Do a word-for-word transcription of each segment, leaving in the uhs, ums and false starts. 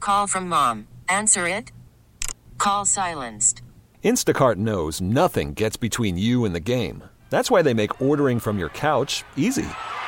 Call from mom. Answer it. Call silenced. Instacart knows nothing gets between you and the game. That's why they make ordering from your couch easy.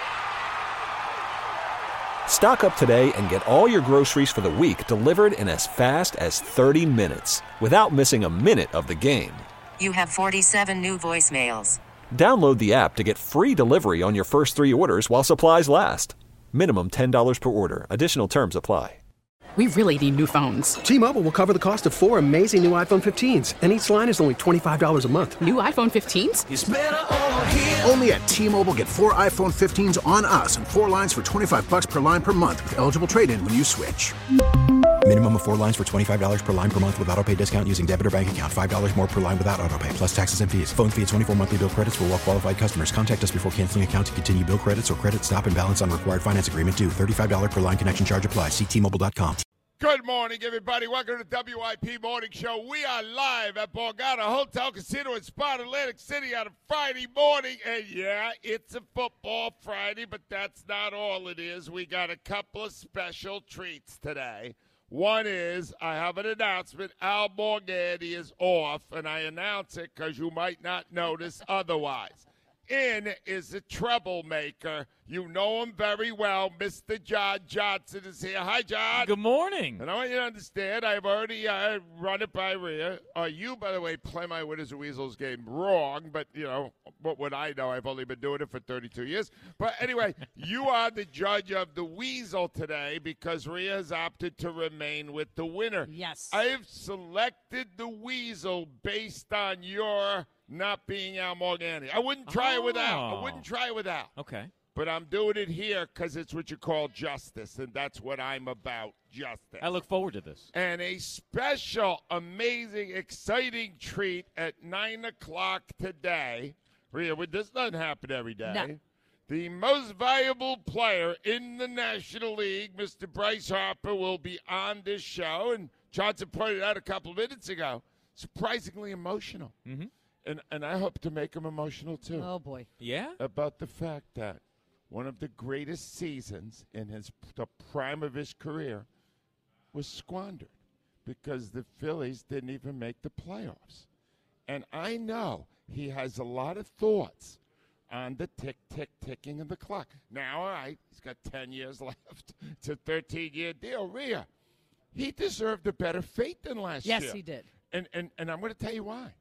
Stock up today and get all your groceries for the week delivered in as fast as thirty minutes without missing a minute of the game. You have forty-seven new voicemails. Download the app to get free delivery on your first three orders while supplies last. Minimum ten dollars per order. Additional terms apply. We really need new phones. T-Mobile will cover the cost of four amazing new iPhone fifteens, and each line is only twenty-five dollars a month. New iPhone fifteens? It's better over here. Only at T-Mobile, get four iPhone fifteens on us and four lines for twenty-five bucks per line per month with eligible trade-in when you switch. Minimum of four lines for twenty-five dollars per line per month with autopay discount using debit or bank account. five dollars more per line without autopay, plus taxes and fees. Phone fee at twenty-four monthly bill credits for well-qualified customers. Contact us before canceling account to continue bill credits or credit stop and balance on required finance agreement due. thirty-five dollars per line connection charge applies. See T Mobile dot com. Good morning, everybody. Welcome to the W I P Morning Show. We are live at Borgata Hotel Casino in Spa, Atlantic City on a Friday morning. And, yeah, it's a football Friday, but that's not all it is. We got a couple of special treats today. One is I have an announcement. Al Morganti is off, and I announce it because you might not notice otherwise. In is a troublemaker. You know him very well. Mister John Johnson is here. Hi, John. Good morning. And I want you to understand, I've already uh, run it by Rhea. Uh, you, by the way, play my Winners and Weasels game wrong, but, you know, what would I know? I've only been doing it for thirty-two years. But anyway, you are the judge of the Weasel today because Rhea has opted to remain with the winner. Yes. I've selected the Weasel based on your not being Al Morganti. I wouldn't try oh. it without. I wouldn't try it without. Okay. But I'm doing it here because it's what you call justice, and that's what I'm about, justice. I look forward to this. And a special, amazing, exciting treat at nine o'clock today. Rhea, this doesn't happen every day. No. The most valuable player in the National League, Mister Bryce Harper, will be on this show. And Johnson pointed out a couple of minutes ago, surprisingly emotional. Mm-hmm. And, and I hope to make him emotional, too. Oh, boy. Yeah? About the fact that one of the greatest seasons in his the prime of his career was squandered because the Phillies didn't even make the playoffs. And I know he has a lot of thoughts on the tick, tick, ticking of the clock. Now, all right, he's got ten years left. It's a thirteen-year deal. Rhea, he deserved a better fate than last yes, year. Yes, he did. And, and, and I'm going to tell you why.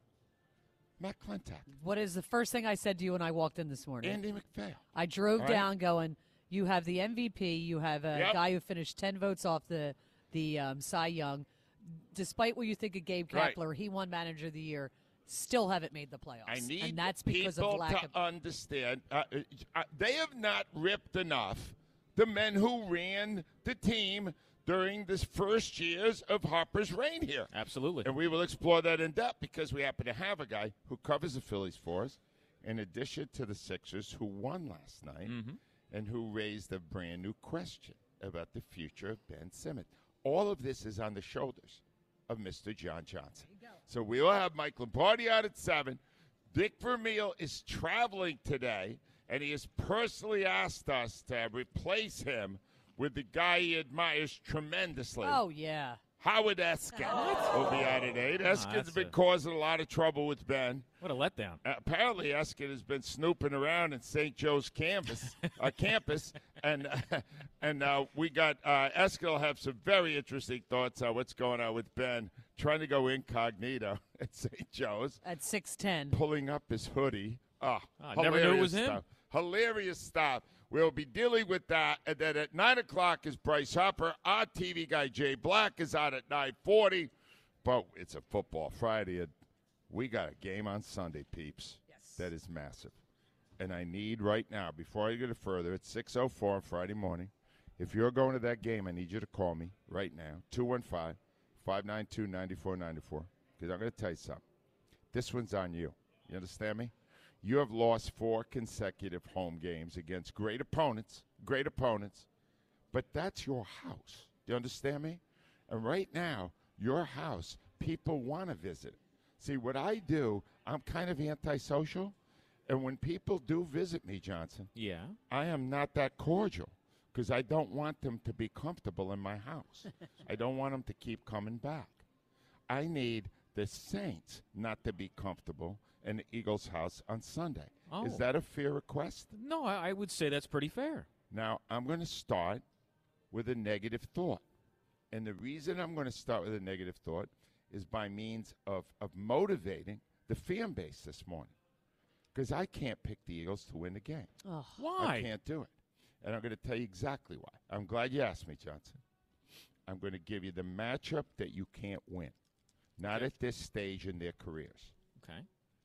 Matt Klentak. What is the first thing I said to you when I walked in this morning? Andy McPhail. I drove right. down going, you have the M V P, you have a yep. guy who finished ten votes off the, the um, Cy Young. Despite what you think of Gabe Kapler, right. he won Manager of the Year, still haven't made the playoffs. I need and that's because people of lack to of understand. Uh, uh, they have not ripped enough the men who ran the team during this first years of Harper's reign here. Absolutely. And we will explore that in depth because we happen to have a guy who covers the Phillies for us, in addition to the Sixers who won last night mm-hmm. and who raised a brand new question about the future of Ben Simmons. All of this is on the shoulders of Mister John Johnson. So we will have Mike Lombardi out at seven. Dick Vermeil is traveling today, and he has personally asked us to replace him with the guy he admires tremendously. Oh, yeah. Howard Eskin will be out at eight. Eskin's oh, been a... causing a lot of trouble with Ben. What a letdown. Uh, apparently, Eskin has been snooping around in Saint Joe's campus, uh, campus, and uh, and uh, we got uh, Eskin will have some very interesting thoughts on what's going on with Ben, trying to go incognito at Saint Joe's. At six ten. Pulling up his hoodie. Oh, I never knew it was him. Stuff. Hilarious stuff. We'll be dealing with that. And then at nine o'clock is Bryce Harper. Our T V guy, Jay Black, is out at nine forty. But it's a football Friday. And we got a game on Sunday, peeps. Yes. That is massive. And I need right now, before I get it further, it's six oh four on Friday morning. If you're going to that game, I need you to call me right now, two one five, five nine two, nine four nine four. Because I'm going to tell you something. This one's on you. You understand me? You have lost four consecutive home games against great opponents, great opponents, but that's your house. Do you understand me? And right now, your house, people want to visit. See, what I do, I'm kind of antisocial, and when people do visit me, Johnson, yeah, I am not that cordial because I don't want them to be comfortable in my house. I don't want them to keep coming back. I need the Saints not to be comfortable in the Eagles' house on Sunday. Oh. Is that a fair request? No, I, I would say that's pretty fair. Now, I'm going to start with a negative thought. And the reason I'm going to start with a negative thought is by means of, of motivating the fan base this morning. Because I can't pick the Eagles to win the game. Oh. Why? I can't do it. And I'm going to tell you exactly why. I'm glad you asked me, Johnson. I'm going to give you the matchup that you can't win. Not Okay. at this stage in their careers. Okay.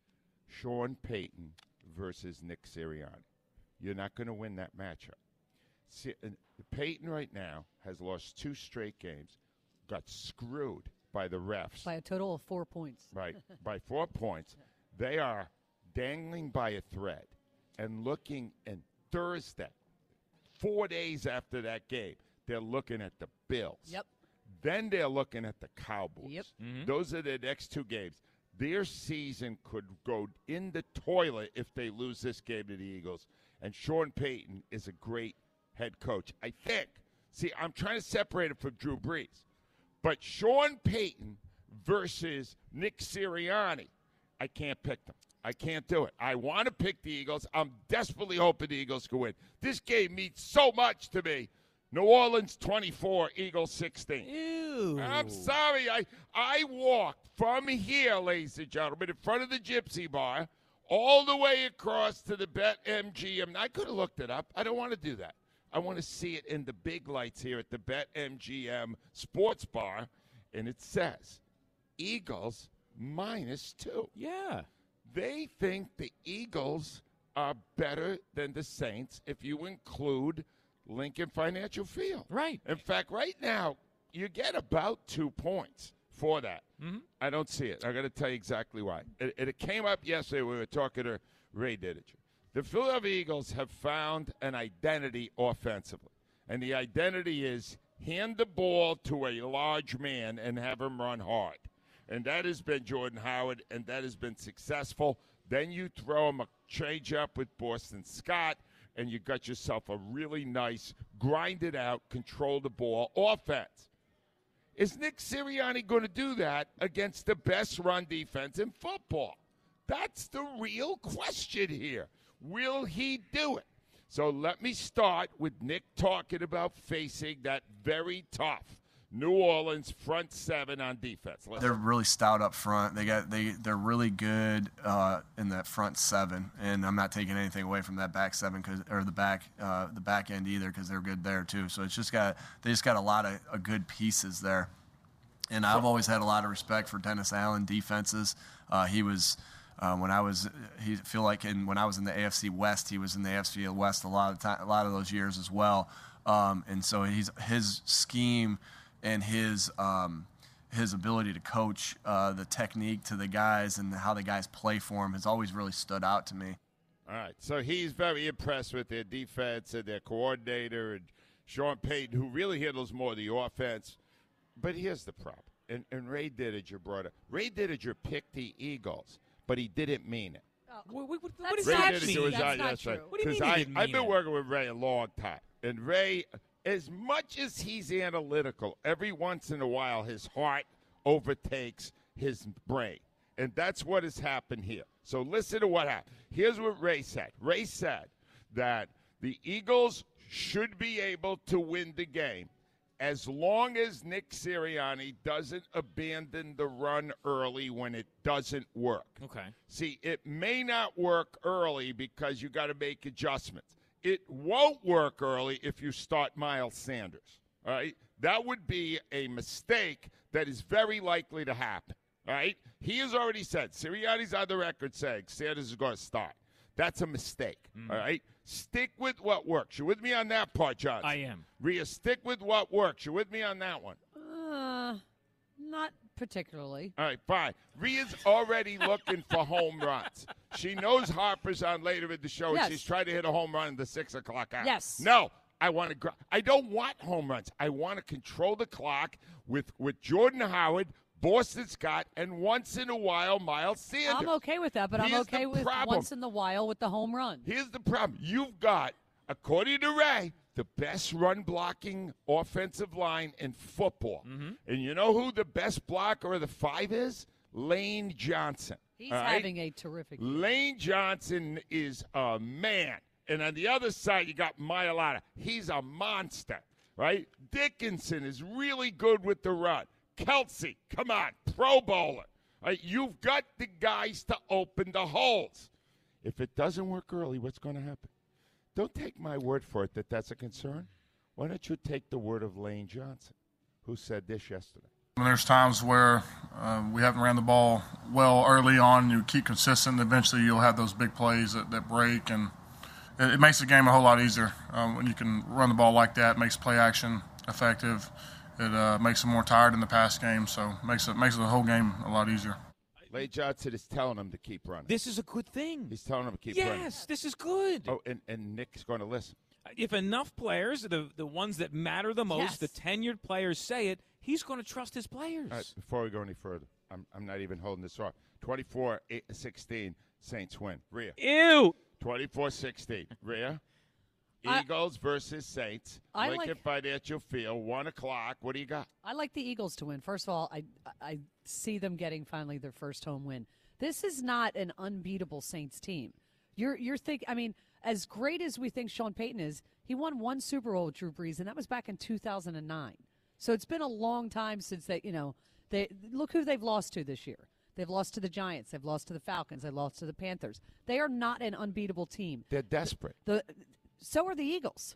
Sean Payton versus Nick Sirianni. You're not going to win that matchup. See, uh, Payton right now has lost two straight games, got screwed by the refs. By a total of four points. Right, by four points. They are dangling by a thread and looking, and Thursday, four days after that game, they're looking at the Bills. Yep. Then they're looking at the Cowboys. Yep. Mhm. Those are the next two games. Their season could go in the toilet if they lose this game to the Eagles. And Sean Payton is a great head coach, I think. See, I'm trying to separate it from Drew Brees. But Sean Payton versus Nick Sirianni, I can't pick them. I can't do it. I want to pick the Eagles. I'm desperately hoping the Eagles can win. This game means so much to me. New Orleans twenty-four, Eagles sixteen. Ew. I'm sorry. I I walked from here, ladies and gentlemen, in front of the Gypsy Bar, all the way across to the BetMGM. I could have looked it up. I don't want to do that. I want to see it in the big lights here at the BetMGM Sports Bar, and it says Eagles minus two. Yeah. They think the Eagles are better than the Saints if you include Lincoln Financial Field. Right. In fact, right now, you get about two points for that. Mm-hmm. I don't see it. I got to tell you exactly why. It, it came up yesterday. We were talking to Ray Didinger. The Philadelphia Eagles have found an identity offensively, and the identity is hand the ball to a large man and have him run hard. And that has been Jordan Howard, and that has been successful. Then you throw him a change up with Boston Scott, and you got yourself a really nice, grinded out, control the ball offense. Is Nick Sirianni going to do that against the best run defense in football? That's the real question here. Will he do it? So let me start with Nick talking about facing that very tough New Orleans front seven on defense. Listen. They're really stout up front. They got they they're really good uh, in that front seven, and I'm not taking anything away from that back seven cause, or the back uh, the back end either because they're good there too. So it's just got they just got a lot of, of good pieces there, and I've always had a lot of respect for Dennis Allen defenses. Uh, he was. Uh, when I was, he feel like in, when I was in the A F C West, he was in the A F C West a lot of time, a lot of those years as well. Um, and so he's his scheme and his um, his ability to coach uh, the technique to the guys and how the guys play for him has always really stood out to me. All right, so he's very impressed with their defense and their coordinator and Sean Payton, who really handles more of the offense. But here's the problem, and, and Ray Didinger brought it. Ray Didinger picked the Eagles, but he didn't mean it. What, what, what, That's what does Ray that Didinger mean? was That's on not yesterday. true. What do you 'Cause mean he I, didn't I've mean been it? working with Ray a long time. And Ray, as much as he's analytical, every once in a while his heart overtakes his brain. And that's what has happened here. So listen to what happened. Here's what Ray said. Ray said that the Eagles should be able to win the game as long as Nick Sirianni doesn't abandon the run early when it doesn't work. Okay. See, it may not work early because you got to make adjustments. It won't work early if you start Miles Sanders. All right? That would be a mistake that is very likely to happen. All right? He has already said, Sirianni's on the record saying Sanders is going to start. That's a mistake. Mm. All right? Stick with what works. You with me on that part, Johnson? I am. Rhea, stick with what works. You with me on that one? Uh, not particularly. All right, fine. Rhea's already looking for home runs. She knows Harper's on later in the show, Yes. and she's trying to hit a home run in the six o'clock hour. Yes. No, I want to. Gr- I don't want home runs. I want to control the clock with with Jordan Howard, Boston Scott, and once in a while Miles Sanders. I'm okay with that, but Here's I'm okay the with problem. once in the while with the home run. Here's the problem. You've got, according to Ray, the best run-blocking offensive line in football. Mm-hmm. And you know who the best blocker of the five is? Lane Johnson. He's all right? having a terrific year. Lane Johnson is a man. And on the other side, you got Mailata. He's a monster, right? Dickinson is really good with the run. Kelsey, come on, Pro Bowler. Right? You've got the guys to open the holes. If it doesn't work early, what's going to happen? Don't take my word for it that that's a concern. Why don't you take the word of Lane Johnson, who said this yesterday? There's times where uh, we haven't ran the ball well early on. You keep consistent. Eventually, you'll have those big plays that, that break, and it, it makes the game a whole lot easier um, when you can run the ball like that. It makes play action effective. It uh, makes them more tired in the pass game, so it makes it makes the whole game a lot easier. Lane Johnson is telling him to keep running. This is a good thing. He's telling him to keep yes, running. Yes, this is good. Oh, and, and Nick's going to listen. If enough players, the the ones that matter the most, Yes. the tenured players say it, he's going to trust his players. All right, before we go any further, I'm, I'm not even holding this off. twenty-four sixteen, Saints win. Rhea. Ew. twenty-four sixteen, Rhea. I- Eagles versus Saints. I Lincoln like- Financial Field, one o'clock. What do you got? I like the Eagles to win. First of all, I I see them getting finally their first home win. This is not an unbeatable Saints team. You're you're think I mean, as great as we think Sean Payton is, he won one Super Bowl with Drew Brees, and that was back in two thousand nine. So it's been a long time since they, you know, they look who they've lost to this year. They've lost to the Giants. They've lost to the Falcons. They've lost to the Panthers. They are not an unbeatable team. They're desperate. The so are the Eagles.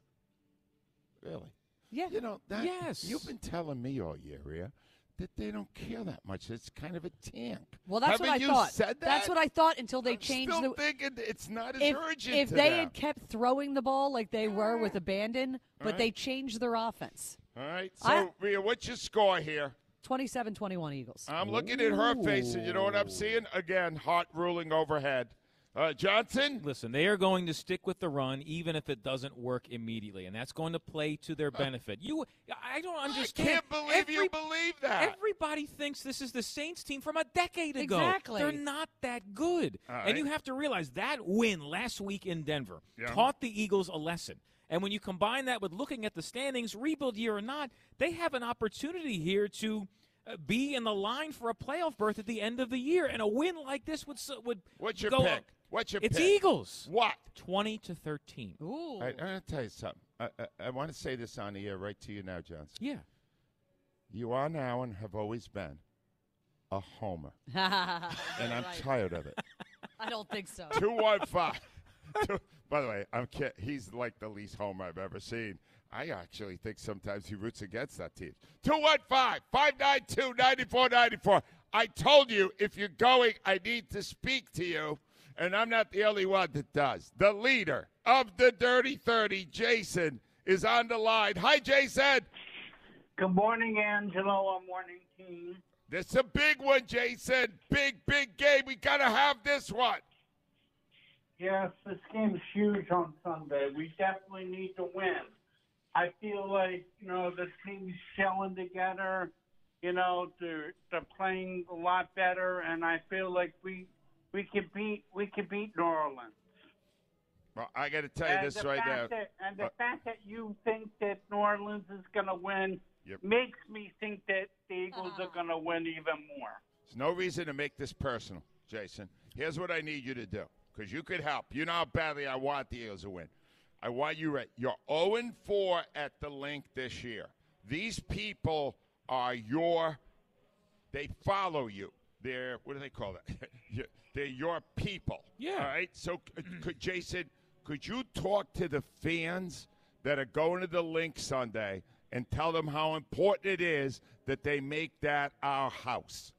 Really? Yeah. You know, that, Yes. you've been telling me all year, Rhea, that they don't care that much. It's kind of a tank. Well, that's Haven't what I you thought. said that? That's what I thought until they I'm changed still the. thinking it's not as If, urgent if to they them. had kept throwing the ball like they were with abandon, but right. they changed their offense. All right. So, I- Rhea, what's your score here? twenty-seven twenty-one Eagles. I'm looking at her face, and you know what I'm seeing? Again, hot ruling overhead. Uh, Johnson? Listen, they are going to stick with the run even if it doesn't work immediately, and that's going to play to their benefit. You, I don't understand. I can't believe you believe that. Everybody thinks this is the Saints team from a decade ago. Exactly. They're not that good. All And right. you have to realize that win last week in Denver Yeah. taught the Eagles a lesson. And when you combine that with looking at the standings, rebuild year or not, they have an opportunity here to uh, be in the line for a playoff berth at the end of the year. And a win like this would s- would What's your go pick? up. What's your It's pick? Eagles. What? twenty to thirteen. Ooh. All right, I'm going to tell you something. I, I, I want to say this on the air right to you now, Johnson. Yeah. You are now and have always been a homer, and I'm Right. tired of it. I don't think so. two one five. Two, by the way, I'm kid, he's like the least homer I've ever seen. I actually think sometimes he roots against that team. two one five, five nine two, nine four nine four. I told you if you're going, I need to speak to you, and I'm not the only one that does. The leader of the Dirty thirty, Jason, is on the line. Hi, Jason. Good morning, Angelo. I'm morning team. This is a big one, Jason. Big, big game. We got to have this one. Yes, this game's huge on Sunday. We definitely need to win. I feel like, you know, the team's gelling together. You know, they're, they're playing a lot better, and I feel like we we could beat we could beat New Orleans. Well, I got to tell you And this the right fact now. that- and the Uh, fact that you think that New Orleans is going to win Yep. makes me think that the Eagles are going to win even more. There's no reason to make this personal, Jason. Here's what I need you to do, because you could help. You know how badly I want the Eagles to win. I want you right. You're oh and four at the link this year. These people are your, they follow you. They're, what do they call that? You- They're your people. Yeah. All right? So, uh, could Jason, could you talk to the fans that are going to the link Sunday and tell them how important it is that they make that our house?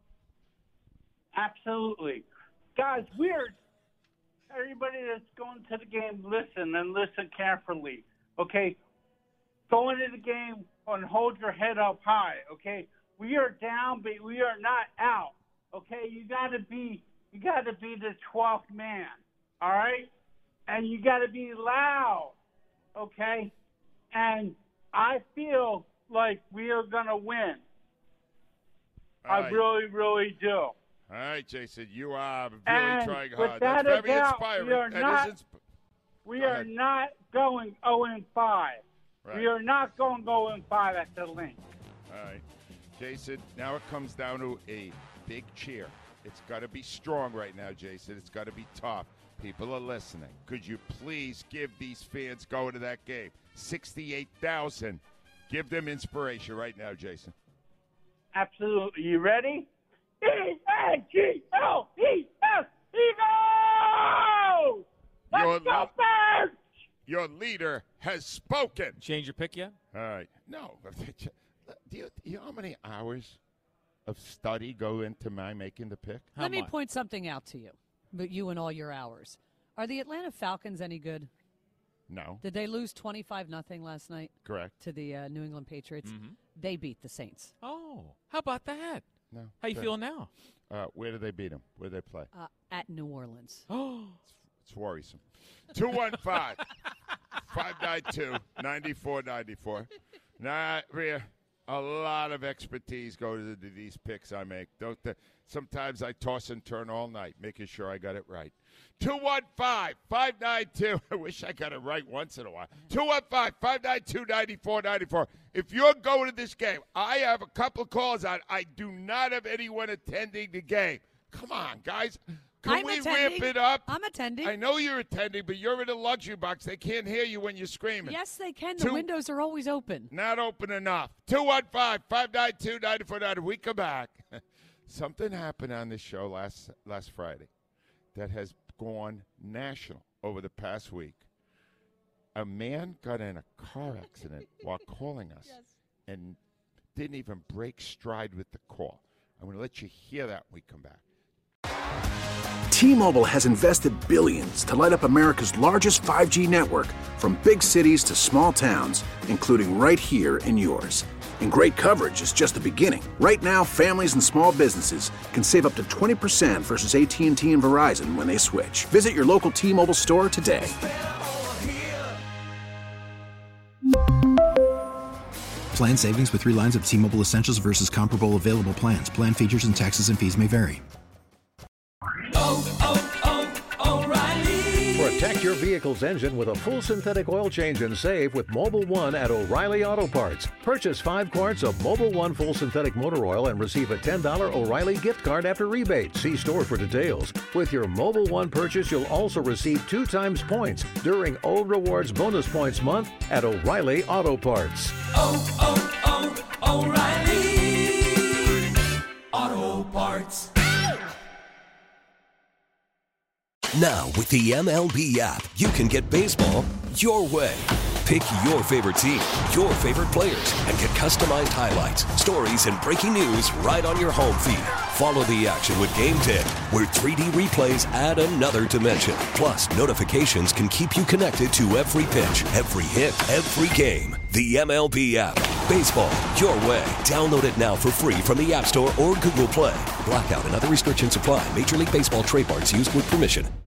Absolutely. Guys, we're everybody that's going to the game, listen and listen carefully. Okay? Go into the game and hold your head up high. Okay? We are down, but we are not out. Okay? You gotta be you gotta be the twelfth man. All right? And you gotta be loud. Okay? And I feel like we are gonna win. All I right. really, really do. All right, Jason, you are really And trying hard. without That's a very doubt, inspiring. we are That not- is insp- We Go are ahead. not going oh and five. Right. We are not going oh and five at the link. All right. Jason, now it comes down to a big cheer. It's got to be strong right now, Jason. It's got to be tough. People are listening. Could you please give these fans going to that game? sixty-eight thousand. Give them inspiration right now, Jason. Absolutely. You ready? E A G L E S, Eagles! Let's Your go, le- Birds! Your leader has spoken. Change your pick yet? All right. No. Do you, you know how many hours of study go into my making the pick? How Let me much? point something out to you, but you and all your hours. Are the Atlanta Falcons any good? No. Did they lose twenty-five nothing last night? Correct. To the uh, New England Patriots? Mhm. They beat the Saints. Oh, how about that? No. How you Good. feeling now? Uh, where do they beat them? Where do they play? Uh, at New Orleans. Oh, It's worrisome. two one five, five nine two, nine four nine four. Nah, Rhea, a lot of expertise goes into these picks I make. Don't they? Sometimes I toss and turn all night, making sure I got it right. two one five, five nine two. I wish I got it right once in a while. two one five, five nine two, nine four nine four. If you're going to this game, I have a couple of calls out. I do not have anyone attending the game. Come on, guys. Can I'm we attending. ramp it up? I'm attending. I know you're attending, but you're in a luxury box. They can't hear you when you're screaming. Yes, they can. The Two- windows are always open. Not open enough. two one five, five nine two, nine four nine zero. We come back. Something happened on this show last last Friday that has gone national over the past week. A man got in a car accident while calling us and didn't even break stride with the call. I'm going to let you hear that when we come back. T-Mobile has invested billions to light up America's largest five G network, from big cities to small towns, including right here in yours. And great coverage is just the beginning. Right now, families and small businesses can save up to twenty percent versus A T and T and Verizon when they switch. Visit your local T-Mobile store today. Plan savings with three lines of T-Mobile Essentials versus comparable available plans. Plan features and taxes and fees may vary. Protect your vehicle's engine with a full synthetic oil change and save with Mobile One at O'Reilly Auto Parts. Purchase five quarts of Mobile One full synthetic motor oil and receive a ten dollars O'Reilly gift card after rebate. See store for details. With your Mobile One purchase, you'll also receive two times points during O Rewards Bonus Points Month at O'Reilly Auto Parts. Oh, oh, oh, O'Reilly Auto Parts. Now, with the M L B app, you can get baseball your way. Pick your favorite team, your favorite players, and get customized highlights, stories, and breaking news right on your home feed. Follow the action with Game ten, where three D replays add another dimension. Plus, notifications can keep you connected to every pitch, every hit, every game. The M L B app. Baseball your way. Download it now for free from the App Store or Google Play. Blackout and other restrictions apply. Major League Baseball trademarks used with permission.